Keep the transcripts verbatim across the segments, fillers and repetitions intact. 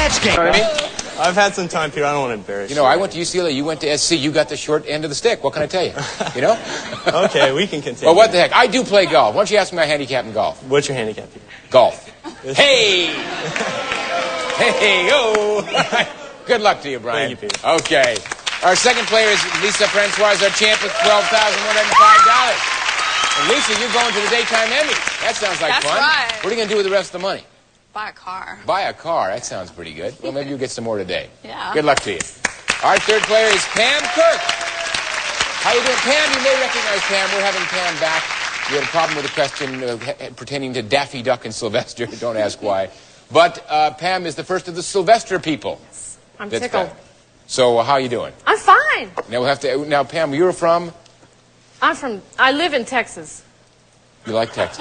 catch game. You know what I mean? I've had some time, Peter. I don't want to embarrass you. You know, I went to U C L A. You went to S C. You got the short end of the stick. What can I tell you? You know? Okay, we can continue. Well, what the heck? I do play golf. Why don't you ask me my handicap in golf? What's your handicap, Peter? Golf. Hey! Hey, yo! Good luck to you, Brian. Thank you, Peter. Okay. Our second player is Lisa Francois, our champ with twelve thousand one hundred five dollars. And Lisa, you're going to the Daytime Emmy. That sounds like That's fun. right. What are you going to do with the rest of the money? Buy a car. Buy a car. That sounds pretty good. Well, maybe you'll get some more today. Yeah. Good luck to you. Our third player is Pam Kirk. How you doing, Pam? You may recognize Pam. We're having Pam back. We had a problem with a question uh, pertaining to Daffy Duck and Sylvester. Don't ask why. But uh, Pam is the first of the Sylvester people. Yes, I'm That's tickled. Pam. So uh, how you doing? I'm fine. Now we'll have to. Now, Pam, you're from. I'm from, I live in Texas. You like Texas?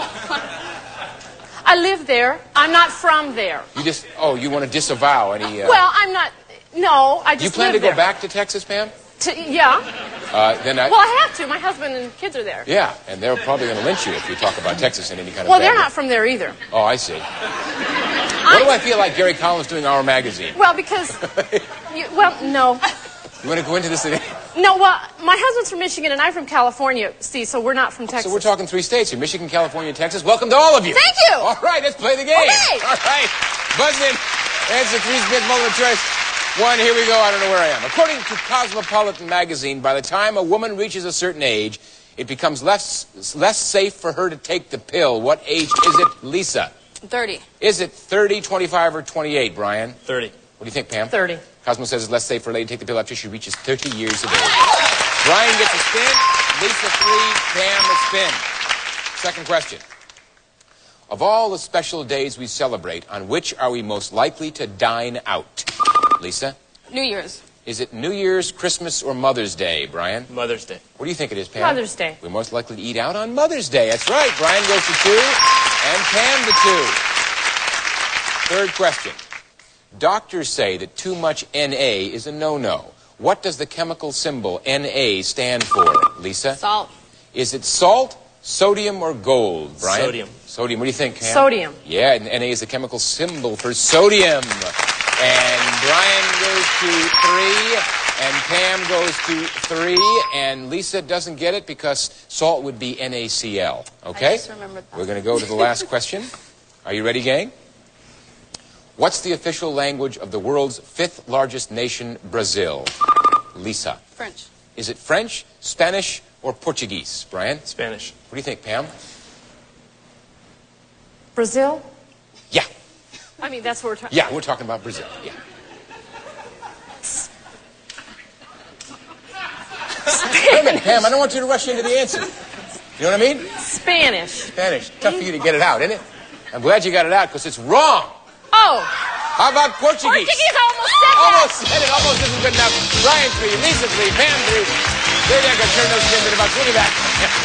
I live there. I'm not from there. You just. Oh, you want to disavow any. Uh, Well, I'm not, no, I just you plan live to go there. back to Texas, Pam? To, yeah. Uh, then I. Well, I have to. My husband and kids are there. Yeah, and they're probably going to lynch you if you talk about Texas in any kind of. Well, bad they're way. not from there either. Oh, I see. What do I feel like Gary Collins doing Our Magazine? Well, because, you, well, no. You want to go into this today? No, well, my husband's from Michigan and I'm from California, see, so we're not from Texas. So we're talking three states here, Michigan, California, and Texas. Welcome to all of you. Thank you. All right, let's play the game. Okay. All right. Buzz in. Answer three spins, multiple choice. One, here we go. I don't know where I am. According to Cosmopolitan magazine, by the time a woman reaches a certain age, it becomes less less safe for her to take the pill. What age is it, Lisa? thirty. Is it thirty, twenty-five, or twenty-eight, Brian? thirty. What do you think, Pam? thirty. Cosmo says it's less safe for a lady to take the pill after she reaches thirty years of age. Brian gets a spin. Lisa three. Pam a spin. Second question. Of all the special days we celebrate, on which are we most likely to dine out? Lisa? New Year's. Is it New Year's, Christmas, or Mother's Day, Brian? Mother's Day. What do you think it is, Pam? Mother's Day. We're most likely to eat out on Mother's Day. That's right. Brian goes to two, and Pam to two. Third question. Doctors say that too much N A is a no-no. What does the chemical symbol N A stand for, Lisa? Salt. Is it salt, sodium, or gold, Brian? Sodium. Sodium. What do you think, Pam? Sodium. Yeah, and N A is the chemical symbol for sodium. And Brian goes to three, and Pam goes to three, and Lisa doesn't get it because salt would be N A C L. Okay? I just remembered that. We're going to go to the last question. Are you ready, gang? What's the official language of the world's fifth largest nation, Brazil? Lisa. French. Is it French, Spanish, or Portuguese, Brian? Spanish. What do you think, Pam? Brazil? Yeah. I mean, that's what we're talking Yeah, we're talking about Brazil. Yeah. Wait a minute, Pam, I don't want you to rush into the answer. You know what I mean? Spanish. Spanish. Tough for you to get it out, isn't it? I'm glad you got it out because it's wrong. Oh, How about Portuguese? Portuguese almost said that. Almost said it. Almost isn't good enough. Brian three, Lisa three, Pam three. They're going to turn those spins into bucks. We'll be back.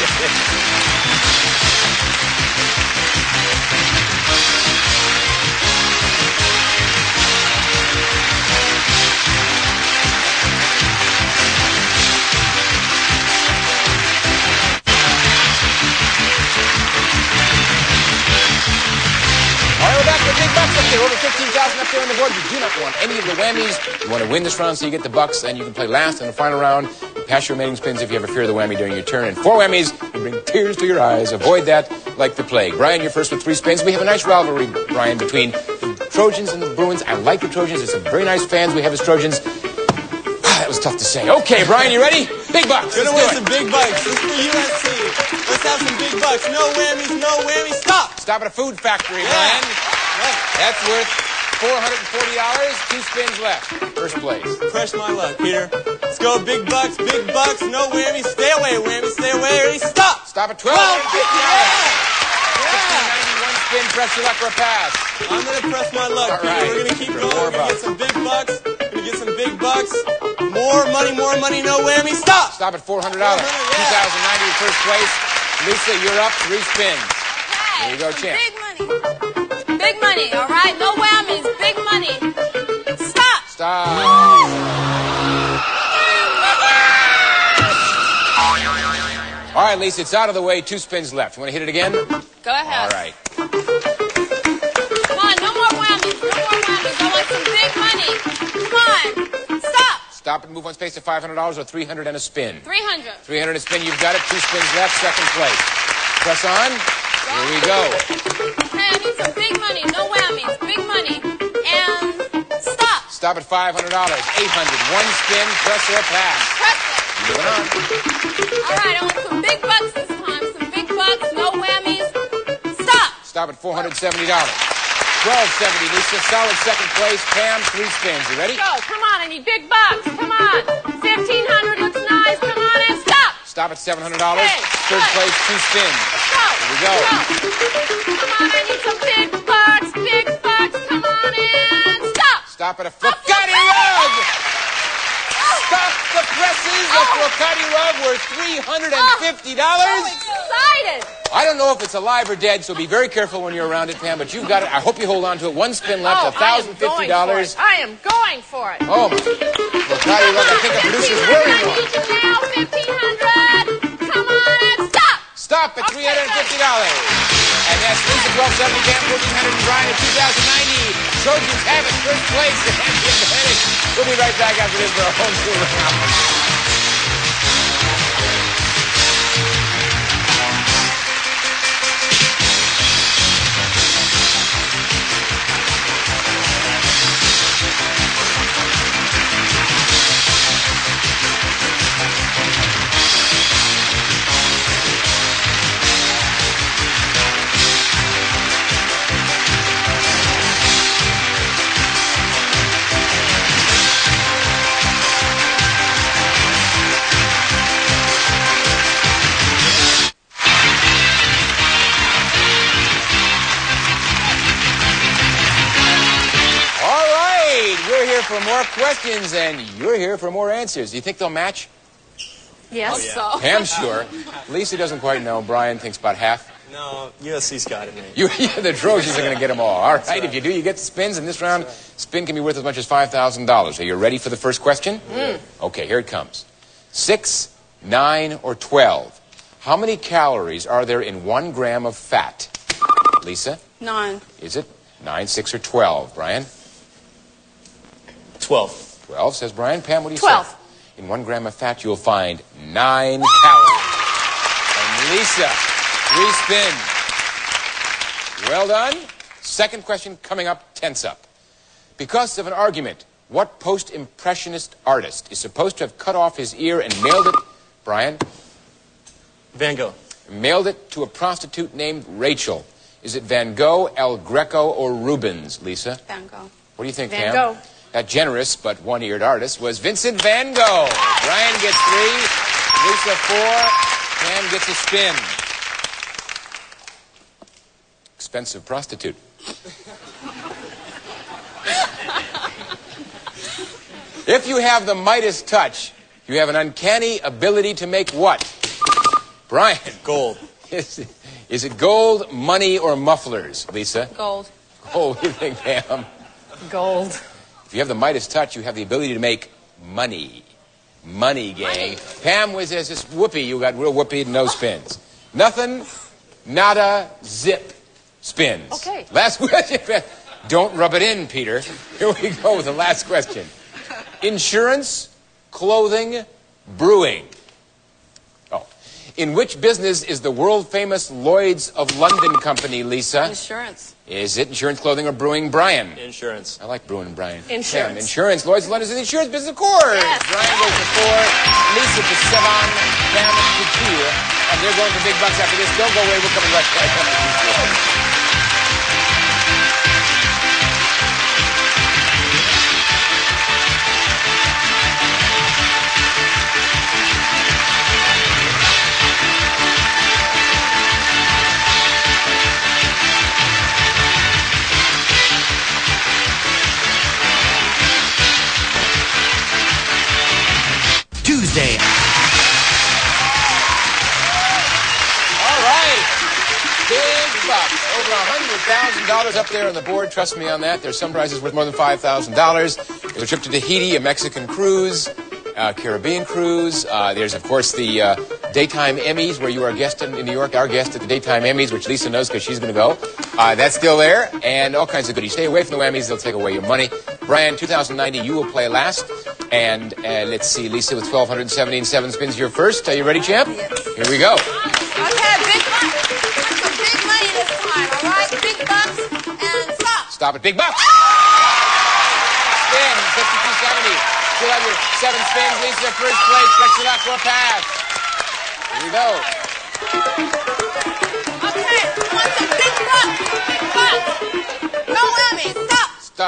All right, we're back with big bucks up there. Over fifteen thousand up there on the board. You do not want any of the whammies. You want to win this round so you get the bucks, and you can play last in the final round. You pass your remaining spins if you have a fear of the whammy during your turn. And four whammies, you bring tears to your eyes. Avoid that like the plague. Brian, you're first with three spins. We have a nice rivalry, Brian, between the Trojans and the Bruins. I like the Trojans. There's some very nice fans we have as Trojans. Ah, that was tough to say. Okay, Brian, you ready? Big bucks. Gonna Let's win do it. some big bucks. This is for U S C. Let's have some big bucks. No whammies, no whammies. Stop. Stop at a food factory, Yeah. Brian. Yeah. That's worth four hundred forty dollars. Two spins left. First place. Crush my luck, Peter. Let's go, big bucks, big bucks. No whammies. Stay away, whammies. Stay away. Ready? Stop. Stop at twelve twelve fifty fifty. dollars. Yeah. ninety-one spin. Press your luck or a pass. I'm gonna press my luck, All Peter. right. We're gonna keep For going. more We're gonna bucks. get some big bucks. We're gonna get some big bucks. More money, more money. No whammies. Stop. Stop at four hundred dollars. four hundred, yeah. two thousand ninety first place. Lisa, you're up. Three spins. Hey, There you go, some champ. big money. Big money, all right? No whammies. Big money. Stop. Stop. All right, Lisa, it's out of the way. Two spins left. You want to hit it again? Go ahead. All right. Come on, no more whammies. No more whammies. I want some big Stop and move one space to five hundred dollars or three hundred dollars and a spin. three hundred. three hundred dollars and a spin. You've got it. Two spins left. Second place. Press on. Here we go. Hey, I need some big money. No whammies. Big money. And stop. Stop at five hundred dollars. eight hundred dollars. One spin. Press or pass. Press it. Moving on. All right, I want some big bucks this time. Some big bucks. No whammies. Stop. Stop at four hundred seventy dollars. twelve seventy. Lisa, solid second place. Pam, three spins. You ready? Go. Come on. I need big bucks. Come on. fifteen hundred looks nice. Come on and stop. Stop at seven hundred dollars. Hey, Third good. place, two spins. Go. Here we go. Come on. I need some big bucks. Big bucks. Come on and stop. Stop at a Flocati rug. Stop the presses. A Flocati rug worth three hundred fifty dollars. So excited. I don't know if it's alive or dead, so be very careful when you're around it, Pam, but you've got it. I hope you hold on to it. One spin left, Oh, one thousand fifty dollars. I am going for it. Oh, my. Flocati rug, I think the producer's wearing one. Now, fifteen hundred. Come on and stop. Stop at three hundred fifty dollars. And that's Lisa, twelve seventy, Pam, fourteen hundred, and Brian at two thousand ninety. Trojans have it, first place, and the advantage. We'll be right back after this for our home tour round. For more questions, and you're here for more answers. Do you think they'll match? Yes. So. Pam, sure. Lisa doesn't quite know. Brian thinks about half. No, U S C's got it, man. You, yeah, the Trojans are going to get them all. All right, right. If you do, you get the spins. In this round, right. Spin can be worth as much as five thousand dollars. Are you ready for the first question? Mm. Okay, here it comes. Six, nine, or twelve. How many calories are there in one gram of fat? Lisa? Nine. Is it nine, six, or twelve? Brian? Twelve. Twelve, says Brian. Pam, what do you Twelve. say? In one gram of fat, you'll find nine calories. And Lisa, three spins. Well done. Second question coming up, tense up. Because of an argument, what post-impressionist artist is supposed to have cut off his ear and mailed it, Brian? Van Gogh. Mailed it to a prostitute named Rachel. Is it Van Gogh, El Greco, or Rubens, Lisa? Van Gogh. What do you think, Van Pam? Gogh. That generous but one-eared artist was Vincent Van Gogh. Brian gets three, Lisa four, Pam gets a spin. Expensive prostitute. If you have the Midas touch, you have an uncanny ability to make what? Brian. Gold. Is it, is it gold, money, or mufflers, Lisa? Gold. Oh, what do you think, Pam? Gold. If you have the Midas touch, you have the ability to make money. Money, gang. Money. Pam was as this whoopee. You got real whoopee, no spins. Nothing, nada, zip, spins. Okay. Last question. Don't rub it in, Peter. Here we go with the last question. Insurance, clothing, brewing. Oh. In which business is the world-famous Lloyd's of London company, Lisa? Insurance. Is it insurance, clothing, or brewing, Brian? Insurance. I like brewing and Brian. Insurance. Yeah, insurance. Lloyd's of London is an insurance business, of course. Yes. Brian goes to four, Lisa to seven, Pam to two, and they're going for big bucks after this. Don't go away. We're coming right back. Tuesday. All right. Big bucks. Over one hundred thousand dollars up there on the board. Trust me on that. There's some prizes worth more than five thousand dollars. There's a trip to Tahiti, a Mexican cruise, a Caribbean cruise. Uh, there's, of course, the uh, Daytime Emmys, where you are a guest in, in New York, our guest at the Daytime Emmys, which Lisa knows because she's going to go. Uh, that's still there, and all kinds of goodies. Stay away from the whammies. They'll take away your money. Brian, two thousand ninety, you will play last. And uh, let's see, Lisa with twelve seventy and seven spins. You're first. Are you ready, champ? Yes. Here we go. Okay, big bucks. Some big money this time, all right? Big bucks and stop. Stop at big bucks. Spin, fifty-two seventy. Still have your seven spins. Lisa, first place. Flex your luck for a pass. Here we go. Okay, want some big bucks. Big bucks. No whammy. Stop. Stop.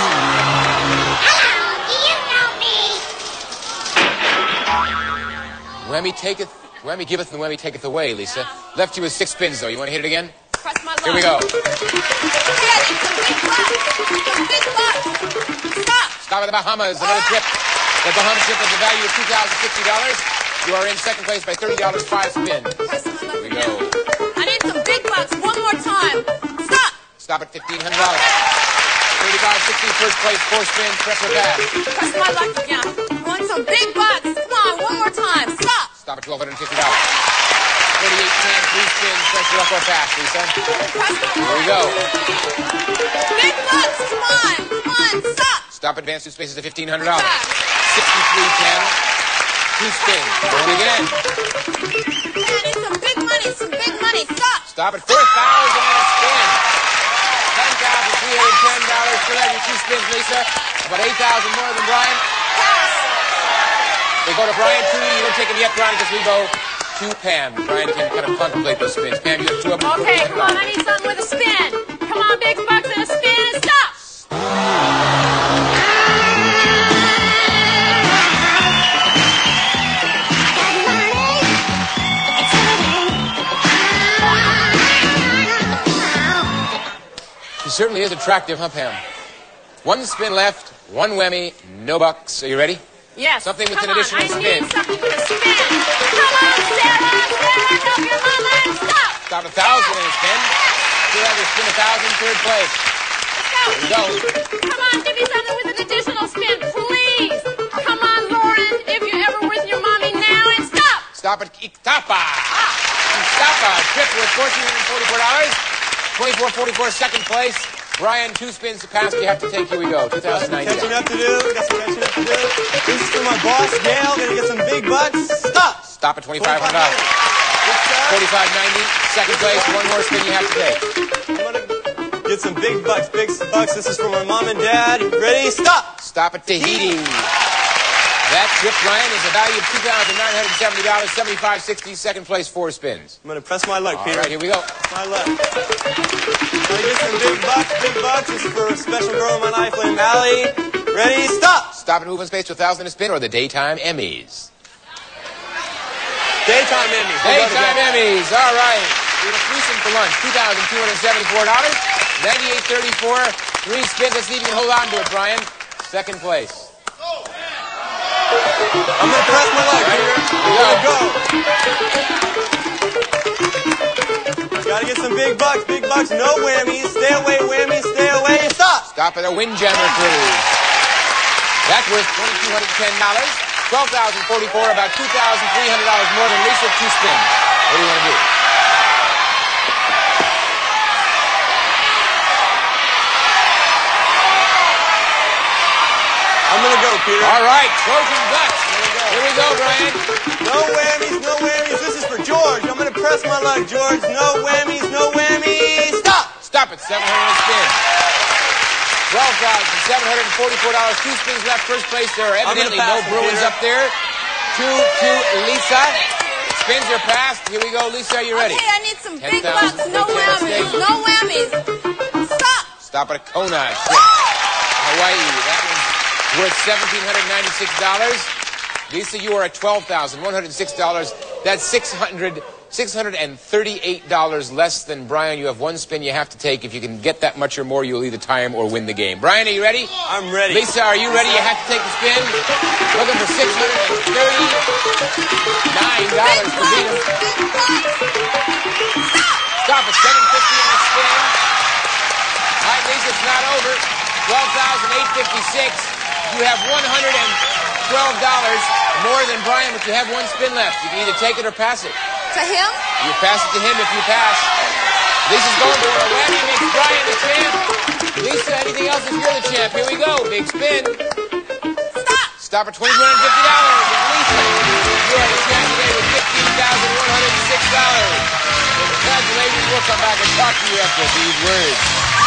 Whammy taketh, whammy giveth, and whammy taketh away, Lisa. Left you with six spins, though. You want to hit it again? Press my luck. Here we go. Okay, I need some big bucks. Some big bucks. Stop. Stop at the Bahamas. Another trip. The Bahamas trip has a value of two thousand sixty dollars. You are in second place by thirty dollars, five spins. Press my luck. Here we go. I need some big bucks. One more time. Stop. Stop at fifteen hundred dollars. thirty-five sixty, first place, four spins, prep for pass. Press my luck again. Want some big bucks. Come on, one more time. Stop. Stop at twelve fifty dollars. thirty-eight ten, three spins, press for up or pass, Lisa. Press my Here we go. Big bucks. Come on. Come on. Stop. Stop advance two spaces to fifteen hundred dollars. sixty-three ten, two spins. Ready again. Hey, I need some big money. Some big money. Stop. Stop at four thousand and a spin. ten thousand three hundred ten dollars. Still have your two spins, Lisa. About eight thousand more than Brian. Pass. We go to Brian two. You don't take them yet, Brian, because we go to Pam. Brian can kind of contemplate those spins. Pam, you have two of them. Okay, come on. I need something with a spin. Come on, big bucks and a spin. And stop. She certainly is attractive, huh, Pam? One spin left, one whammy, no bucks. Are you ready? Yes. Something with Come an on, additional I spin. need something with a spin. Come on, Sarah. Sarah, help your mama and stop. Stop a thousand in a spin. Still have your spin a thousand, third place. Here we go. Come on, give me something with an additional spin, please. Come on, Lauren, if you're ever with your mommy now, and stop. Stop at Iktapa. Iktapa, trip worth fourteen forty-four dollars. twenty-four forty-four, second place. Brian, two spins to pass. You have to take. Here we go. two thousand nine. Catching up to do. Got some catching up to do. This is for my boss, Gail. Gonna get some big bucks. Stop. Stop at twenty-five hundred dollars. forty-five ninety, second place. One more spin you have to take. I'm gonna get some big bucks. Big bucks. This is for my mom and dad. Ready? Stop. Stop at Tahiti. That trip, Brian, is a value of two thousand nine hundred seventy dollars. seventy-five sixty, second place, four spins. I'm gonna press my luck, All Peter. right, here we go. My luck. Gonna get some big bucks. Big bucks. This is for a special girl in my life named Allie. Ready? Stop. Stop and move on space to one thousand a spin or the Daytime Emmys. Daytime Emmys. Daytime Emmys. All right. We have a threesome for lunch. two thousand two hundred seventy-four dollars. ninety-eight thirty-four. Three spins. Let's see if you can hold on to it, Brian. Second place. I'm gonna press my luck, Peter. Here we go. Go. Gotta get some big bucks. Big bucks. No whammies. Stay away, whammies. Stay away. Stop. Stop at a Windjammer cruise. That's worth twenty-two hundred ten dollars. twelve thousand forty-four dollars, about two thousand three hundred dollars more than Lisa, two spins. What do you want to do? I'm gonna go, Peter. All right, Trojan Guts. Here we go, Brian. No whammies, no whammies. This is for George. I'm gonna press my luck, George. No whammies, no whammies. Stop. Stop at seven hundred spins. twelve thousand seven hundred forty-four dollars. Two spins left. First place. There are evidently no pass it, Bruins Peter. up there. Two to Lisa. Spins are passed. Here we go. Lisa, are you ready? Okay, I need some big ten bucks. thousand No for ten whammies. steak. No whammies. Stop. Stop at a Kona trip. Hawaii. That one's worth one thousand seven hundred ninety-six dollars. Lisa, you are at twelve thousand one hundred six dollars. That's six hundred six hundred thirty-eight dollars less than Brian. You have one spin you have to take. If you can get that much or more, you'll either tie him or win the game. Brian, are you ready? I'm ready. Lisa, are you ready? You have to take the spin. Looking for six hundred thirty-nine dollars to beat him. Stop at seven fifty on the spin. All right, Lisa, it's not over. twelve thousand eight hundred fifty-six dollars. You have one hundred twelve dollars more than Brian, but you have one spin left. You can either take it or pass it. To him? You pass it to him if you pass. Lisa's going for a whammy, makes Brian the champ. Lisa, anything else if you're the champ? Here we go. Big spin. Stop. Stop at twenty-two hundred fifty dollars. And Lisa, you are the champ today with fifteen thousand one hundred six dollars. Congratulations. We'll come back and talk to you after these words.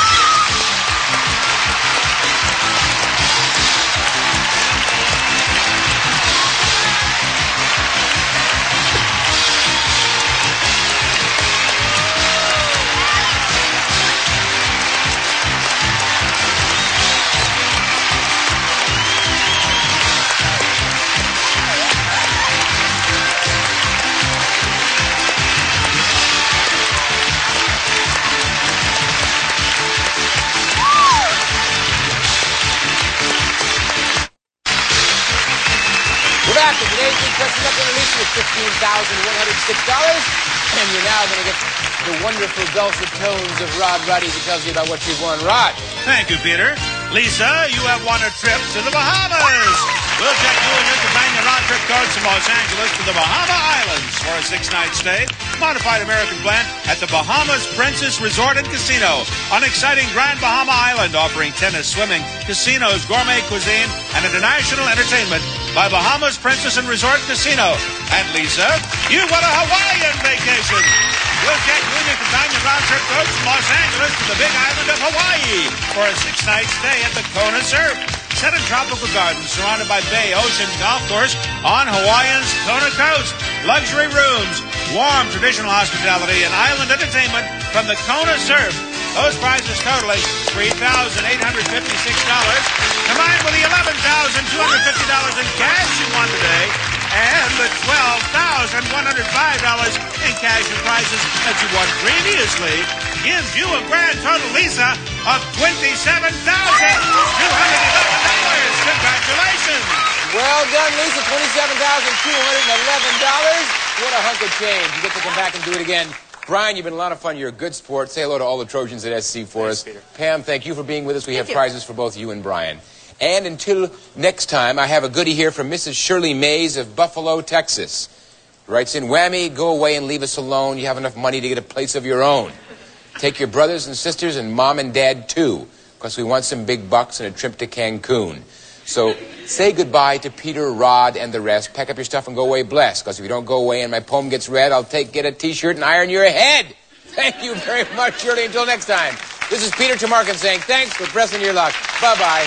After today's big question up in Alicia with fifteen thousand one hundred six dollars. And you're now going to get the wonderful dulcet tones of Rod Ruddy who tells you about what you've won. Rod. Thank you, Peter. Lisa, you have won a trip to the Bahamas. We'll take you and your companion round trip coach from Los Angeles to the Bahama Islands for a six-night stay. Modified American blend at the Bahamas Princess Resort and Casino on exciting Grand Bahama Island, offering tennis, swimming, casinos, gourmet cuisine, and international entertainment by Bahamas Princess and Resort Casino. And Lisa, you won a Hawaiian vacation. We'll take you and your companion round trip coach from Los Angeles to the big island of Hawaii for a six-night stay at the Kona Surf. Set in tropical gardens surrounded by bay, ocean, golf course on Hawaii's Kona coast. Luxury rooms, warm traditional hospitality, and island entertainment from the Kona Surf. Those prizes totaling three thousand eight hundred fifty-six dollars, combined with the eleven thousand two hundred fifty dollars in cash you won today, and the twelve thousand one hundred five dollars in cash and prizes that you won previously, gives you a grand total, Lisa, of twenty-seven thousand two hundred eleven dollars. Congratulations. Well done, Lisa. twenty-seven thousand two hundred eleven dollars. What a hunk of change. You get to come back and do it again. Brian, you've been a lot of fun. You're a good sport. Say hello to all the Trojans at S C for Thanks, us. Peter. Pam, thank you for being with us. We Thank have you. prizes for both you and Brian. And until next time, I have a goodie here from Missus Shirley Mays of Buffalo, Texas. Writes in, Whammy, go away and leave us alone. You have enough money to get a place of your own. Take your brothers and sisters and mom and dad, too, because we want some big bucks and a trip to Cancun. So say goodbye to Peter, Rod, and the rest. Pack up your stuff and go away blessed, because if you don't go away and my poem gets read, I'll take, get a T-shirt and iron your head. Thank you very much, Shirley. Until next time, this is Peter Tamarkin saying thanks for pressing your luck. Bye-bye.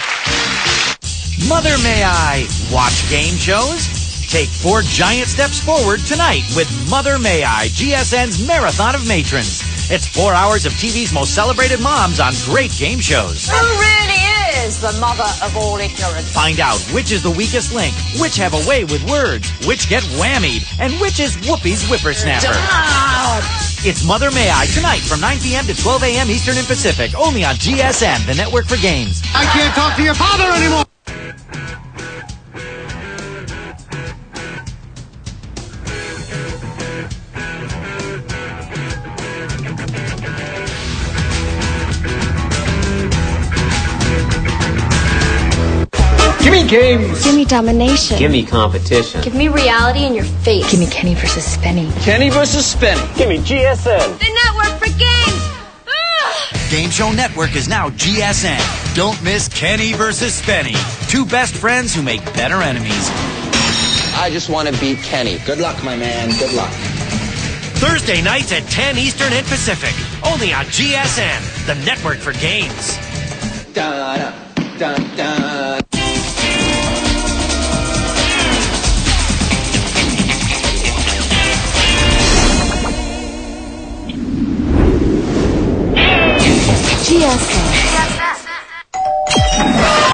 Mother, may I watch game shows? Take four giant steps forward tonight with Mother May I, G S N's Marathon of Matrons. It's four hours of T V's most celebrated moms on great game shows. Who really is the mother of all ignorance? Find out which is the weakest link, which have a way with words, which get whammied, and which is Whoopi's whippersnapper. It's Mother May I tonight from nine p.m. to twelve a.m. Eastern and Pacific, only on G S N, the network for games. I can't talk to your father anymore! Give me games. Give me domination. Give me competition. Give me reality in your face. Give me Kenny versus Spenny. Kenny versus Spenny. Give me G S N. The network for games. Ugh. Game Show Network is now G S N. Don't miss Kenny versus Spenny. Two best friends who make better enemies. I just want to beat Kenny. Good luck, my man. Good luck. Thursday nights at ten Eastern and Pacific. Only on G S N, the network for games. Da, da, da, da. G S N.